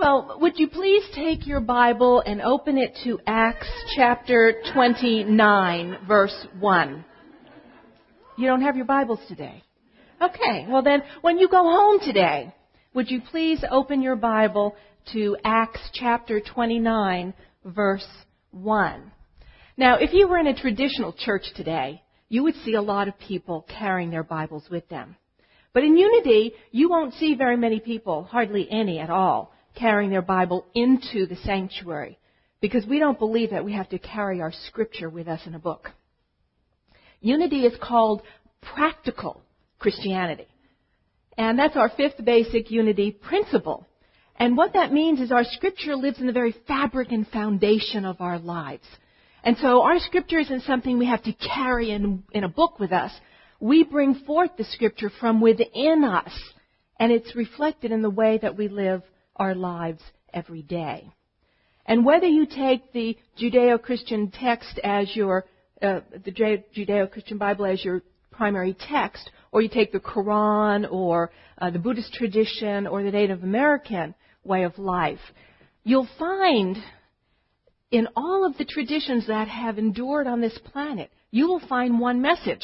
Well, would you please take your Bible and open it to Acts chapter 29, verse 1. You don't have your Bibles today? Okay, well then, when you go home today, would you please open your Bible to Acts chapter 29, verse 1. Now, if you were in a traditional church today, you would see a lot of people carrying their Bibles with them. But in Unity, you won't see very many people, hardly any at all, carrying their Bible into the sanctuary, because we don't believe that we have to carry our scripture with us in a book. Unity is called practical Christianity. And that's our fifth basic unity principle. And what that means is our scripture lives in the very fabric and foundation of our lives. And so our scripture isn't something we have to carry in a book with us. We bring forth the scripture from within us, and it's reflected in the way that we live our lives every day. And whether you take the Judeo-Christian text as the Judeo-Christian Bible as your primary text, or you take the Quran or the Buddhist tradition or the Native American way of life, you'll find in all of the traditions that have endured on this planet, you will find one message.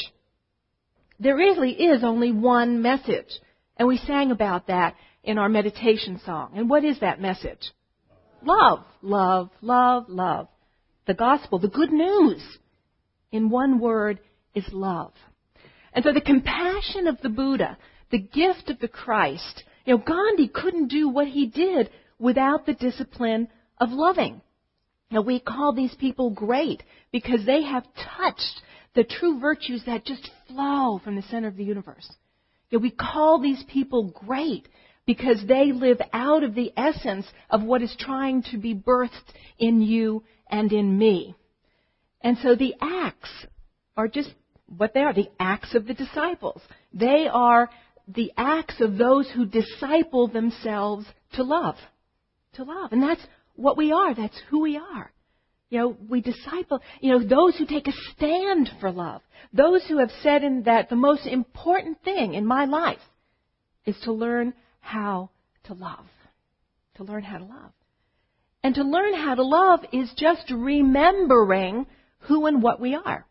There really is only one message. And we sang about that in our meditation song. And what is that message? Love, love, love, love. The gospel, the good news, in one word, is love. And so the compassion of the Buddha, the gift of the Christ, Gandhi couldn't do what he did without the discipline of loving. Now, we call these people great because they have touched the true virtues that just flow from the center of the universe. We call these people great because they live out of the essence of what is trying to be birthed in you and in me. And so the acts are just what they are, the acts of the disciples. They are the acts of those who disciple themselves to love. To love. And that's what we are. That's who we are. We disciple, those who take a stand for love. Those who have said that the most important thing in my life is to learn how to love. To learn how to love. And to learn how to love is just remembering who and what we are.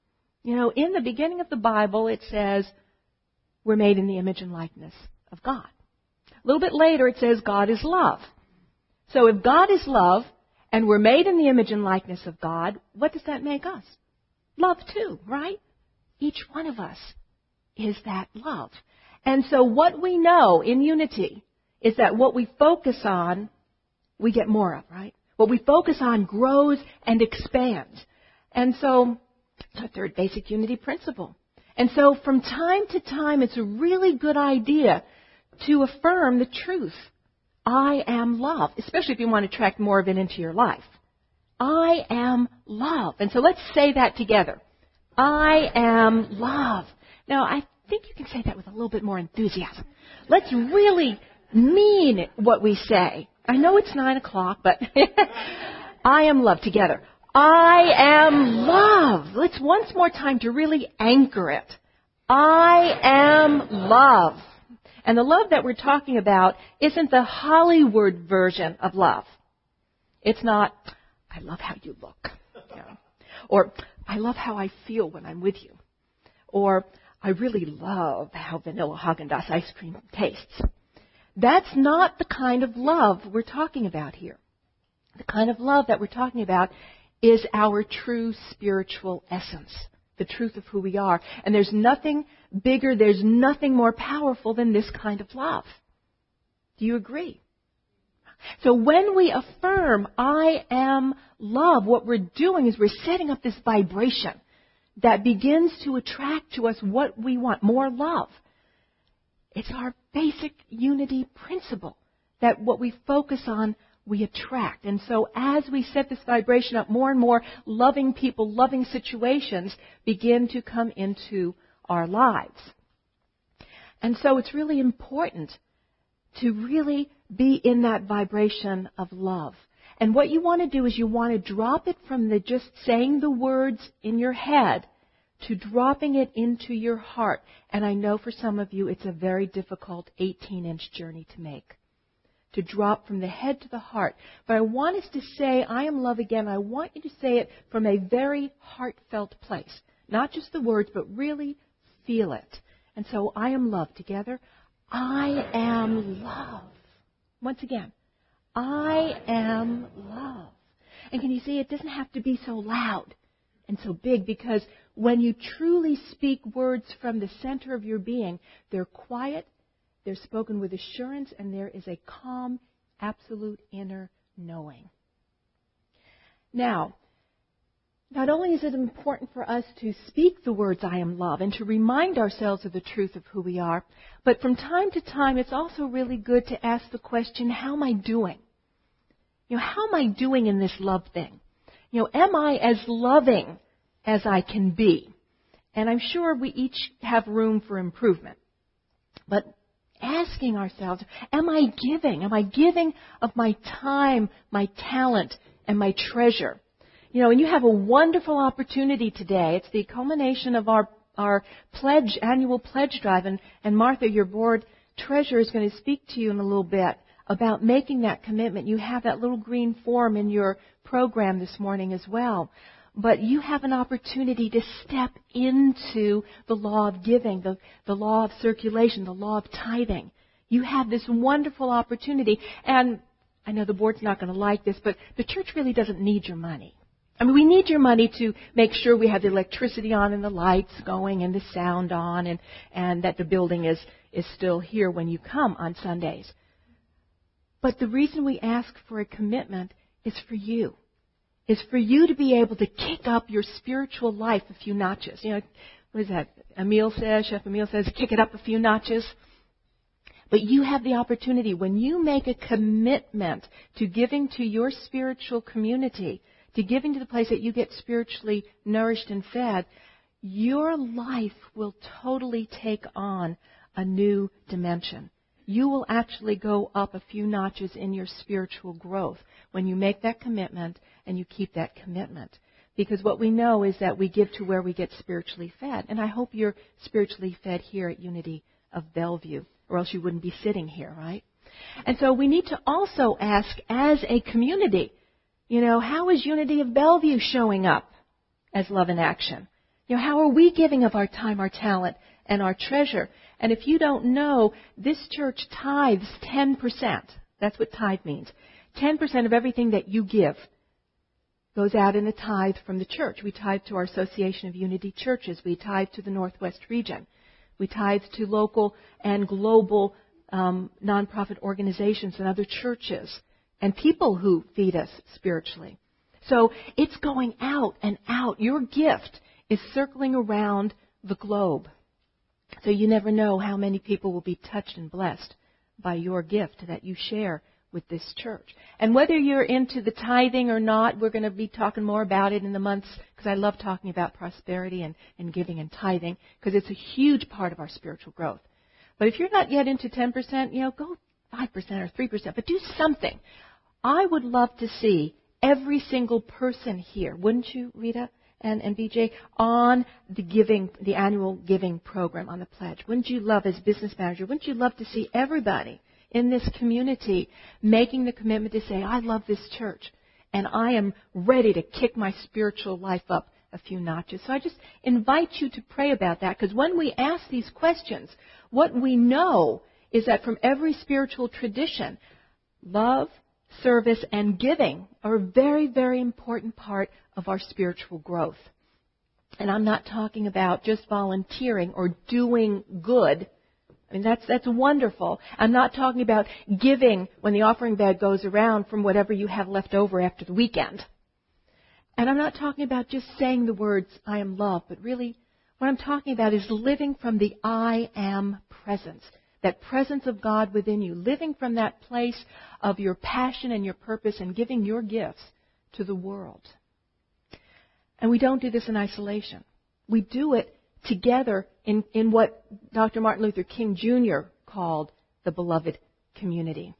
In the beginning of the Bible, it says we're made in the image and likeness of God. A little bit later, it says God is love. So if God is love, and we're made in the image and likeness of God, what does that make us? Love too, right? Each one of us is that love. And so what we know in unity is that what we focus on, we get more of, right? What we focus on grows and expands. And so it's our third basic unity principle. And so from time to time, it's a really good idea to affirm the truth. I am love, especially if you want to attract more of it into your life. I am love. And so let's say that together. I am love. Now, I think you can say that with a little bit more enthusiasm. Let's really mean what we say. I know it's 9 o'clock, but I am love together. I am love. Let's once more time to really anchor it. I am love. And the love that we're talking about isn't the Hollywood version of love. It's not, I love how you look. Or, I love how I feel when I'm with you. Or, I really love how vanilla Haagen-Dazs ice cream tastes. That's not the kind of love we're talking about here. The kind of love that we're talking about is our true spiritual essence. The truth of who we are. And there's nothing bigger, there's nothing more powerful than this kind of love. Do you agree? So when we affirm, I am love, what we're doing is we're setting up this vibration that begins to attract to us what we want, more love. It's our basic unity principle that what we focus on, we attract. And so as we set this vibration up, more and more loving people, loving situations begin to come into our lives. And so it's really important to really be in that vibration of love. And what you want to do is you want to drop it from the just saying the words in your head to dropping it into your heart. And I know for some of you it's a very difficult 18-inch journey to make. to drop from the head to the heart. But I want us to say, I am love again. I want you to say it from a very heartfelt place. Not just the words, but really feel it. And so, I am love together. I am love. Once again, I am love. And can you see, it doesn't have to be so loud and so big, because when you truly speak words from the center of your being, they're quiet, they're spoken with assurance, and there is a calm, absolute inner knowing. Now, not only is it important for us to speak the words, I am love, and to remind ourselves of the truth of who we are, but from time to time, it's also really good to ask the question, how am I doing? How am I doing in this love thing? Am I as loving as I can be? And I'm sure we each have room for improvement. But asking ourselves, am I giving? Am I giving of my time, my talent, and my treasure? And you have a wonderful opportunity today. It's the culmination of our annual pledge drive. And Martha, your board treasurer, is going to speak to you in a little bit about making that commitment. You have that little green form in your program this morning as well. But you have an opportunity to step into the law of giving, the law of circulation, the law of tithing. You have this wonderful opportunity. And I know the board's not going to like this, but the church really doesn't need your money. We need your money to make sure we have the electricity on and the lights going and the sound on and that the building is still here when you come on Sundays. But the reason we ask for a commitment is for you. Is for you to be able to kick up your spiritual life a few notches. What is that? Chef Emile says, kick it up a few notches. But you have the opportunity, when you make a commitment to giving to your spiritual community, to giving to the place that you get spiritually nourished and fed, your life will totally take on a new dimension. You will actually go up a few notches in your spiritual growth when you make that commitment and you keep that commitment. Because what we know is that we give to where we get spiritually fed. And I hope you're spiritually fed here at Unity of Bellevue, or else you wouldn't be sitting here, right? And so we need to also ask, as a community, how is Unity of Bellevue showing up as love in action? How are we giving of our time, our talent, and our treasure? And if you don't know, this church tithes 10%. That's what tithe means. 10% of everything that you give goes out in a tithe from the church. We tithe to our Association of Unity Churches. We tithe to the Northwest region. We tithe to local and global nonprofit organizations and other churches and people who feed us spiritually. So it's going out and out. Your gift is circling around the globe. So you never know how many people will be touched and blessed by your gift that you share with this church. And whether you're into the tithing or not, we're going to be talking more about it in the months, because I love talking about prosperity and giving and tithing, because it's a huge part of our spiritual growth. But if you're not yet into 10%, go 5% or 3%, but do something. I would love to see every single person here, wouldn't you, Rita and BJ, on the annual giving program, on the pledge? Wouldn't you love, as business manager, wouldn't you love to see everybody in this community making the commitment to say, I love this church, and I am ready to kick my spiritual life up a few notches? So I just invite you to pray about that, because when we ask these questions, what we know is that from every spiritual tradition, love, service, and giving are a very, very important part of our spiritual growth. And I'm not talking about just volunteering or doing good. I mean, that's wonderful. I'm not talking about giving when the offering bag goes around from whatever you have left over after the weekend. And I'm not talking about just saying the words, I am love, but really what I'm talking about is living from the I am presence. That presence of God within you, living from that place of your passion and your purpose and giving your gifts to the world. And we don't do this in isolation. We do it together in what Dr. Martin Luther King Jr. called the beloved community.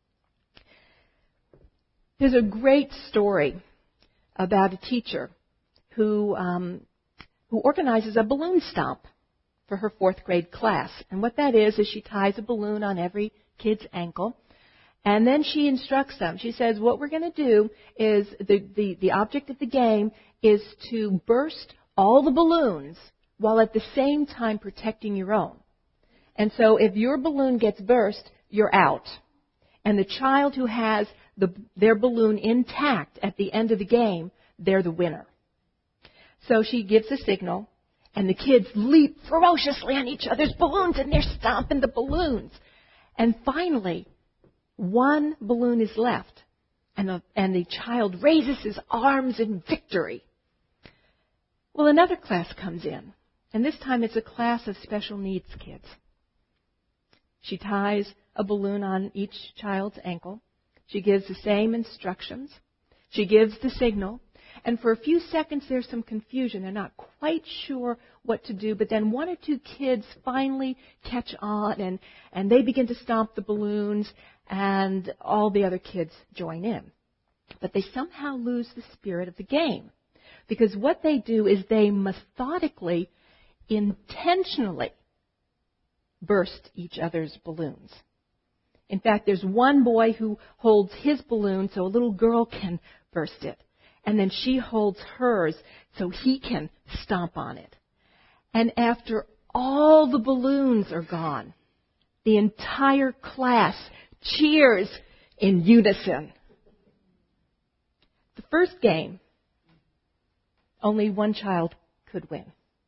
There's a great story about a teacher who organizes a balloon stomp for her 4th grade class. And what that is she ties a balloon on every kid's ankle. And then she instructs them. She says, what we're going to do is the object of the game is to burst all the balloons while at the same time protecting your own. And so if your balloon gets burst, you're out. And the child who has their balloon intact at the end of the game, they're the winner. So she gives a signal, and the kids leap ferociously on each other's balloons, and they're stomping the balloons. And finally, one balloon is left, and the child raises his arms in victory. Well, another class comes in, and this time it's a class of special needs kids. She ties a balloon on each child's ankle. She gives the same instructions. She gives the signal. And for a few seconds, there's some confusion. They're not quite sure what to do. But then one or two kids finally catch on, and they begin to stomp the balloons, and all the other kids join in. But they somehow lose the spirit of the game. Because what they do is they methodically, intentionally burst each other's balloons. In fact, there's one boy who holds his balloon so a little girl can burst it. And then she holds hers so he can stomp on it. And after all the balloons are gone, the entire class cheers in unison. The first game, only one child could win.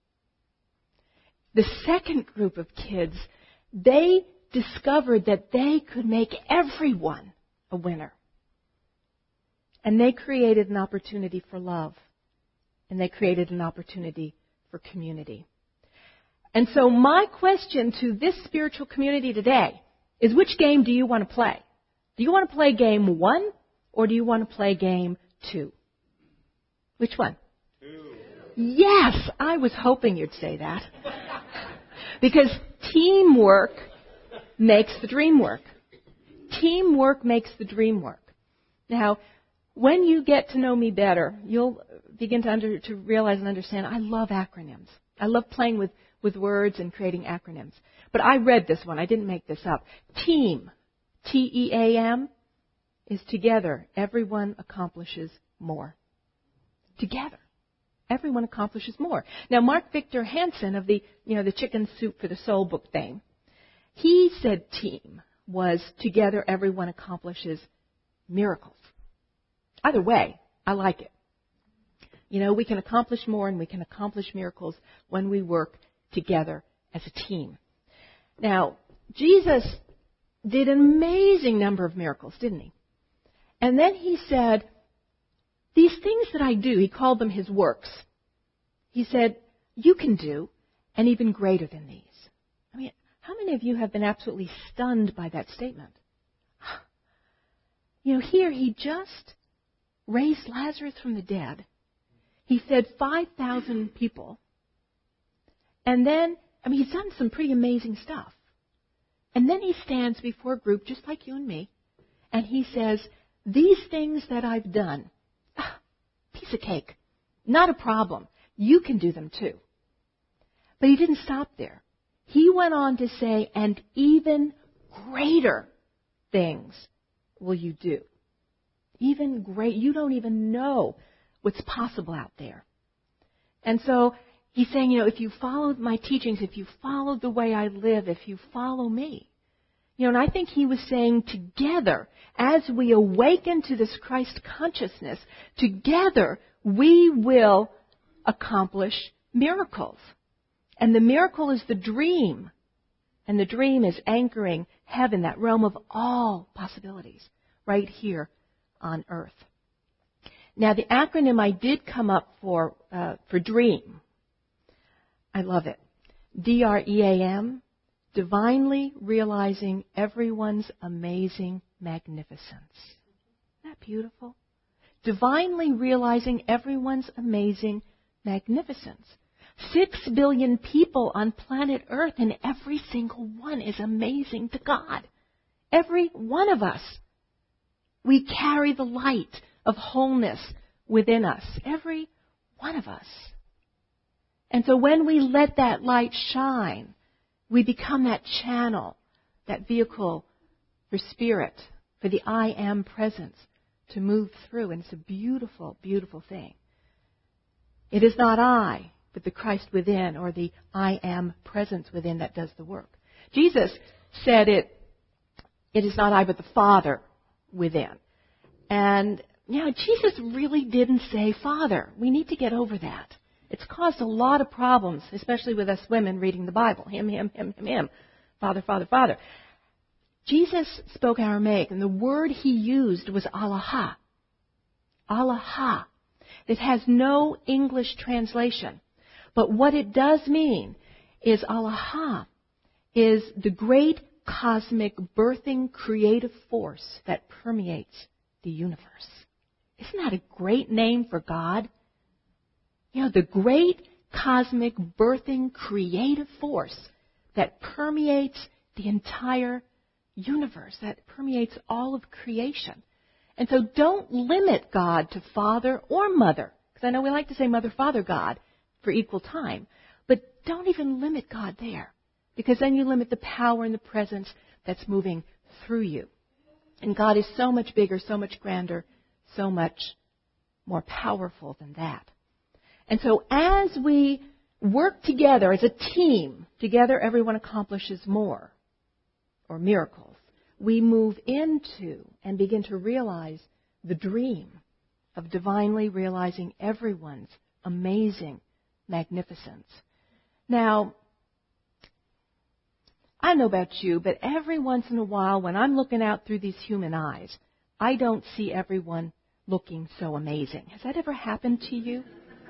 The second group of kids, they discovered that they could make everyone a winner. And they created an opportunity for love. And they created an opportunity for community. And so my question to this spiritual community today is, which game do you want to play? Do you want to play game 1 or do you want to play game 2? Which one? 2. Yes, I was hoping you'd say that. Because teamwork makes the dream work. Teamwork makes the dream work. Now, when you get to know me better, you'll begin to realize and understand I love acronyms. I love playing with words and creating acronyms. But I read this one. I didn't make this up. TEAM, T-E-A-M, is together. Everyone accomplishes more. Together. Everyone accomplishes more. Now, Mark Victor Hansen of the Chicken Soup for the Soul book fame, he said team was together everyone accomplishes miracles. Either way, I like it. We can accomplish more and we can accomplish miracles when we work together as a team. Now, Jesus did an amazing number of miracles, didn't he? And then he said, these things that I do, he called them his works. He said, you can do, and even greater than these. I mean, how many of you have been absolutely stunned by that statement? Here he just raised Lazarus from the dead. He fed 5,000 people. And then, he's done some pretty amazing stuff. And then he stands before a group just like you and me, and he says, these things that I've done, piece of cake, not a problem. You can do them too. But he didn't stop there. He went on to say, and even greater things will you do. Even great. You don't even know what's possible out there. And so he's saying, if you follow my teachings, if you follow the way I live, if you follow me. And I think he was saying together, as we awaken to this Christ consciousness, together we will accomplish miracles. And the miracle is the dream. And the dream is anchoring heaven, that realm of all possibilities, right here on earth. Now, the acronym I did come up for DREAM, I love it. DREAM, divinely realizing everyone's amazing magnificence. Isn't that beautiful? Divinely realizing everyone's amazing magnificence. 6 billion people on planet Earth, and every single one is amazing to God. Every one of us. We carry the light of wholeness within us. Every one of us. And so when we let that light shine, we become that channel, that vehicle for spirit, for the I am presence to move through. And it's a beautiful, beautiful thing. It is not I, but the Christ within, or the I am presence within, that does the work. Jesus said it is not I, but the Father within. And, Jesus really didn't say Father. We need to get over that. It's caused a lot of problems, especially with us women reading the Bible. Him. Father, Father, Father. Jesus spoke Aramaic, and the word he used was Allah. Allah. It has no English translation. But what it does mean is Allah is the great cosmic birthing creative force that permeates the universe. Isn't that a great name for God? The great cosmic birthing creative force that permeates the entire universe, that permeates all of creation. And so don't limit God to Father or Mother, because I know we like to say Mother, Father, God for equal time, but don't even limit God there, because then you limit the power and the presence that's moving through you. And God is so much bigger, so much grander, so much more powerful than that. And so as we work together as a team, together everyone accomplishes more, or miracles. We move into and begin to realize the dream of divinely realizing everyone's amazing magnificence. Now, I don't know about you, but every once in a while when I'm looking out through these human eyes, I don't see everyone looking so amazing. Has that ever happened to you?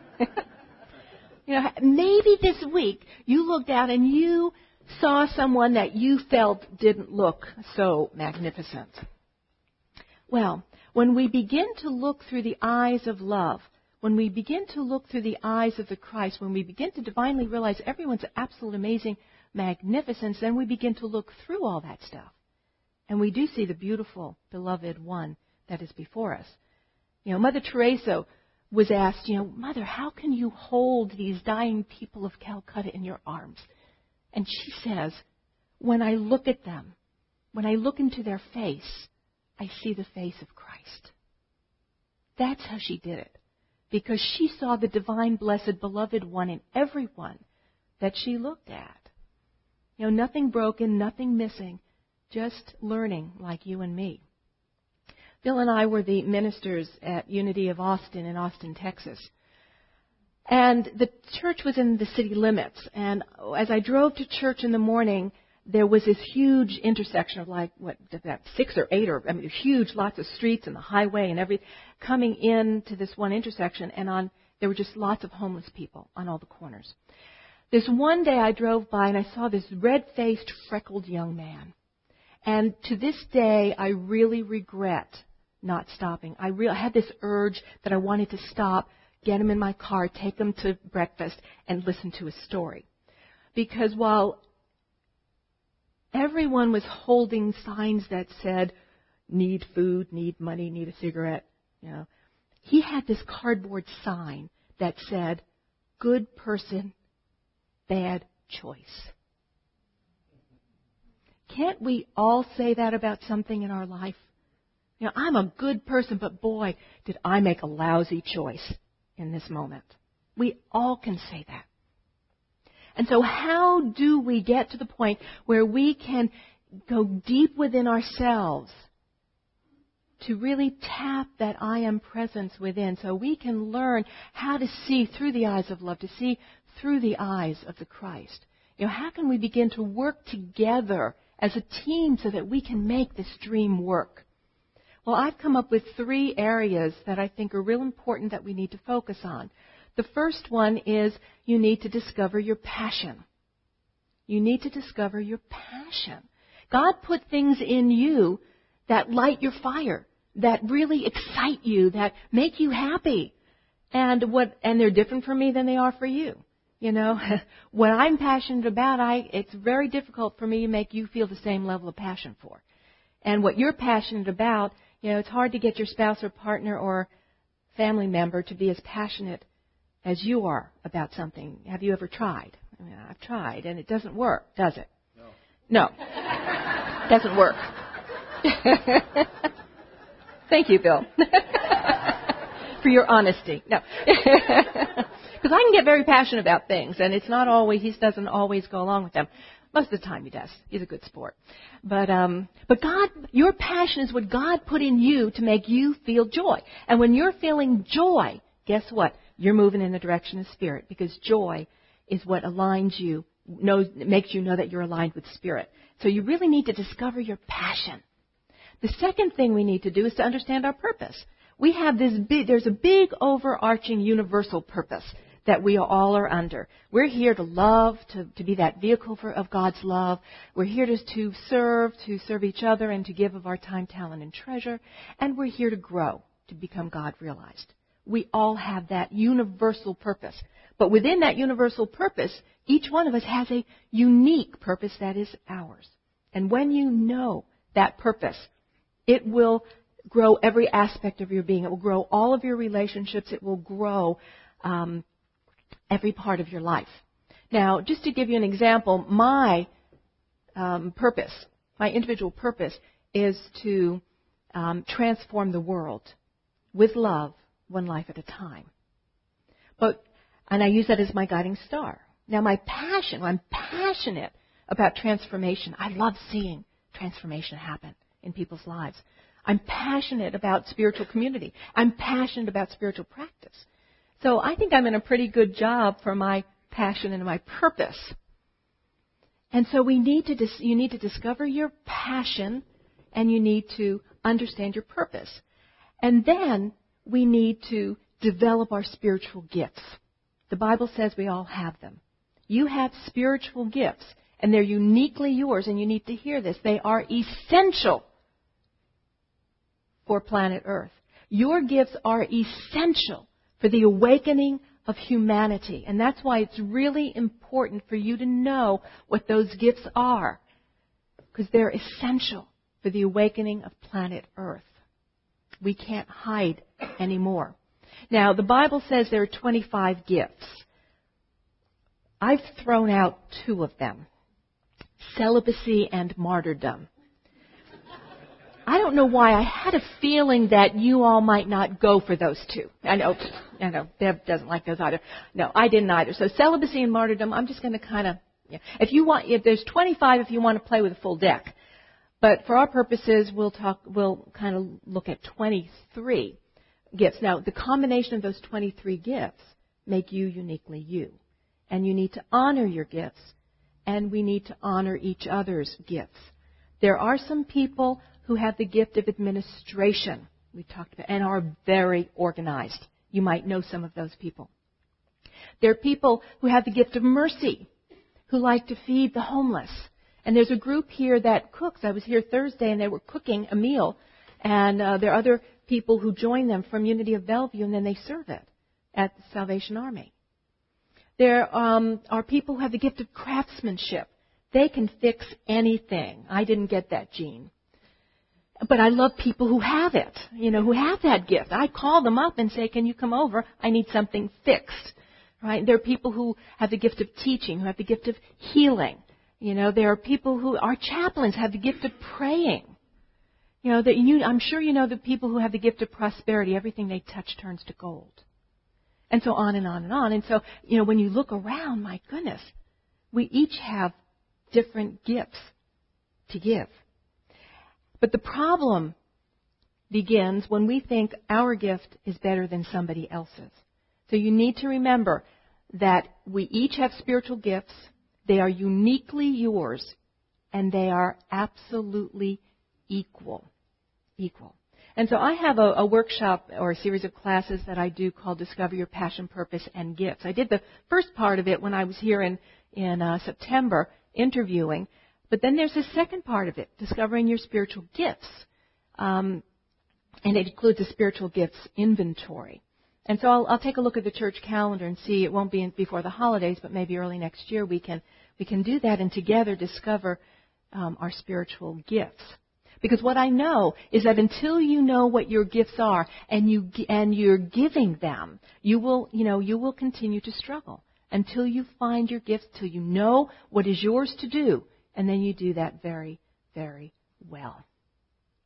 Maybe this week you looked out and you saw someone that you felt didn't look so magnificent. Well, when we begin to look through the eyes of love, when we begin to look through the eyes of the Christ, when we begin to divinely realize everyone's absolute amazing magnificence, then we begin to look through all that stuff. And we do see the beautiful, beloved one that is before us. Mother Teresa was asked, Mother, how can you hold these dying people of Calcutta in your arms? And she says, when I look at them, when I look into their face, I see the face of Christ. That's how she did it. Because she saw the divine, blessed, beloved one in everyone that she looked at. Nothing broken, nothing missing, just learning like you and me. Bill and I were the ministers at Unity of Austin in Austin, Texas. And the church was in the city limits. And as I drove to church in the morning, there was this huge intersection of about 6 or 8, huge, lots of streets and the highway and everything coming into this one intersection. And there were just lots of homeless people on all the corners. This one day I drove by and I saw this red-faced, freckled young man. And to this day, I really regret not stopping. I had this urge that I wanted to stop, get him in my car, take him to breakfast, and listen to his story. Because while everyone was holding signs that said, need food, need money, need a cigarette, he had this cardboard sign that said, good person, bad choice. Can't we all say that about something in our life? I'm a good person, but boy, did I make a lousy choice in this moment. We all can say that. And so how do we get to the point where we can go deep within ourselves to really tap that I am presence within so we can learn how to see through the eyes of love, to see through the eyes of the Christ? How can we begin to work together as a team so that we can make this dream work? Well, I've come up with 3 areas that I think are real important that we need to focus on. The first one is you need to discover your passion. You need to discover your passion. God put things in you that light your fire, that really excite you, that make you happy. And they're different for me than they are for you. What I'm passionate about, it's very difficult for me to make you feel the same level of passion for. And what you're passionate about, it's hard to get your spouse or partner or family member to be as passionate as you are about something. Have you ever tried? I've tried, and it doesn't work, does it? No. It doesn't work. Thank you, Bill, for your honesty. No, because I can get very passionate about things, and it's not always, he doesn't always go along with them. Most of the time he does. He's a good sport. But God, your passion is what God put in you to make you feel joy. And when you're feeling joy, guess what? You're moving in the direction of Spirit, because joy is what aligns you, makes you know that you're aligned with Spirit. So you really need to discover your passion. The second thing we need to do is to understand our purpose. We have there's a big overarching universal purpose that we all are under. We're here to love, to be that vehicle of God's love. We're here to serve each other, and to give of our time, talent, and treasure. And we're here to grow, to become God-realized. We all have that universal purpose. But within that universal purpose, each one of us has a unique purpose that is ours. And when you know that purpose, it will grow every aspect of your being. It will grow all of your relationships. It will grow every part of your life. Now, just to give you an example, my purpose, my individual purpose, is to transform the world with love, one life at a time. And I use that as my guiding star. Now, my passion, I'm passionate about transformation. I love seeing transformation happen in people's lives. I'm passionate about spiritual community. I'm passionate about spiritual practice. So I think I'm in a pretty good job for my passion and my purpose. And so you need to discover your passion, and you need to understand your purpose. And then we need to develop our spiritual gifts. The Bible says we all have them. You have spiritual gifts, and they're uniquely yours, and you need to hear this. They are essential for planet Earth. Your gifts are essential for the awakening of humanity. And that's why it's really important for you to know what those gifts are, because they're essential for the awakening of planet Earth. We can't hide anymore. Now, the Bible says there are 25 gifts. I've thrown out 2 of them, celibacy and martyrdom. I don't know why. I had a feeling that you all might not go for those 2. I know. Deb doesn't like those either. No, I didn't either. So celibacy and martyrdom, I'm just going to kind of, if there's 25, if you want to play with a full deck. But for our purposes, we'll kind of look at 23 gifts. Now, the combination of those 23 gifts make you uniquely you. And you need to honor your gifts, and we need to honor each other's gifts. There are some people who have the gift of administration, we talked about, and are very organized. You might know some of those people. There are people who have the gift of mercy, who like to feed the homeless. And there's a group here that cooks. I was here Thursday, and they were cooking a meal. And there are other people who join them from Unity of Bellevue, and then they serve it at the Salvation Army. There are people who have the gift of craftsmanship. They can fix anything. I didn't get that gene. But I love people who have it, who have that gift. I call them up and say, can you come over? I need something fixed. Right? There are people who have the gift of teaching, who have the gift of healing. There are people who are chaplains, have the gift of praying. I'm sure you know the people who have the gift of prosperity. Everything they touch turns to gold. And so on and on and on. And so, when you look around, my goodness, we each have different gifts to give. But the problem begins when we think our gift is better than somebody else's. So you need to remember that we each have spiritual gifts. They are uniquely yours, and they are absolutely equal. And so I have a workshop or a series of classes that I do called Discover Your Passion, Purpose, and Gifts. I did the first part of it when I was here in September interviewing. But then there's a second part of it, discovering your spiritual gifts. And it includes a spiritual gifts inventory. And so I'll take a look at the church calendar and see. It won't be before the holidays, but maybe early next year we can do that and together discover our spiritual gifts. Because what I know is that until you know what your gifts are and you're giving them, you will continue to struggle until you find your gifts, till you know what is yours to do, and then you do that very, very well.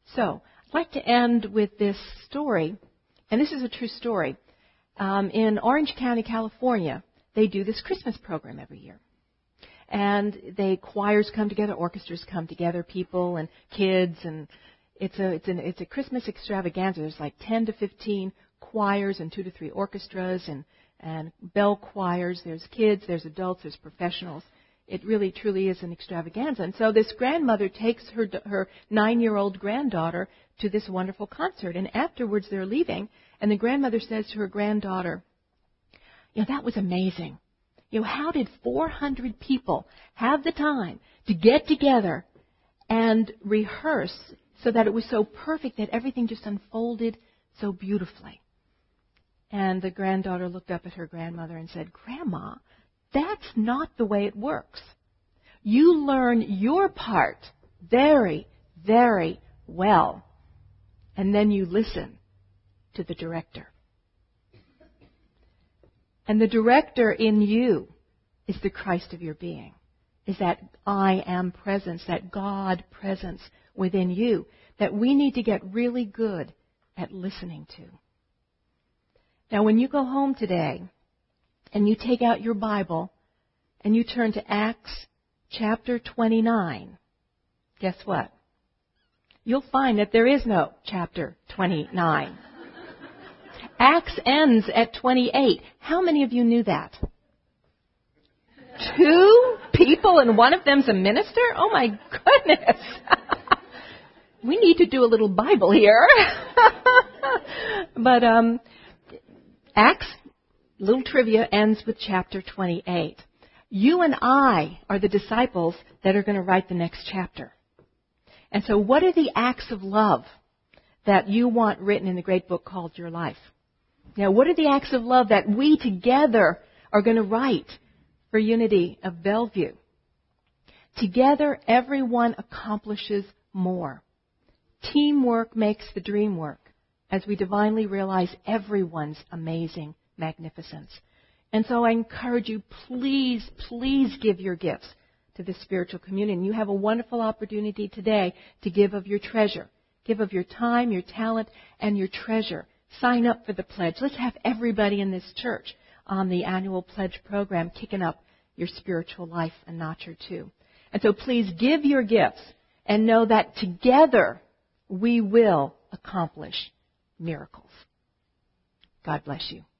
So, I'd like to end with this story, and this is a true story. In Orange County, California, they do this Christmas program every year. And choirs come together, orchestras come together, people and kids, and it's a Christmas extravaganza. There's like 10 to 15 choirs and 2 to 3 orchestras and bell choirs. There's kids, there's adults, there's professionals. It really, truly is an extravaganza. And so this grandmother takes her 9-year-old granddaughter to this wonderful concert. And afterwards they're leaving, and the grandmother says to her granddaughter, that was amazing. How did 400 people have the time to get together and rehearse so that it was so perfect that everything just unfolded so beautifully? And the granddaughter looked up at her grandmother and said, Grandma, that's not the way it works. You learn your part very, very well, and then you listen to the director. And the director in you is the Christ of your being, is that I am presence, that God presence within you that we need to get really good at listening to. Now, when you go home today and you take out your Bible and you turn to Acts chapter 29, guess what? You'll find that there is no chapter 29. Acts ends at 28. How many of you knew that? 2 people and one of them's a minister? Oh my goodness. We need to do a little Bible here. But Acts, little trivia, ends with chapter 28. You and I are the disciples that are going to write the next chapter. And so what are the acts of love that you want written in the great book called Your Life? Now, what are the acts of love that we together are going to write for Unity of Bellevue? Together, everyone accomplishes more. Teamwork makes the dream work as we divinely realize everyone's amazing magnificence. And so I encourage you, please, please give your gifts to this spiritual community. And you have a wonderful opportunity today to give of your treasure. Give of your time, your talent, and your treasure. Sign up for the pledge. Let's have everybody in this church on the annual pledge program kicking up your spiritual life a notch or two. And so please give your gifts and know that together we will accomplish miracles. God bless you.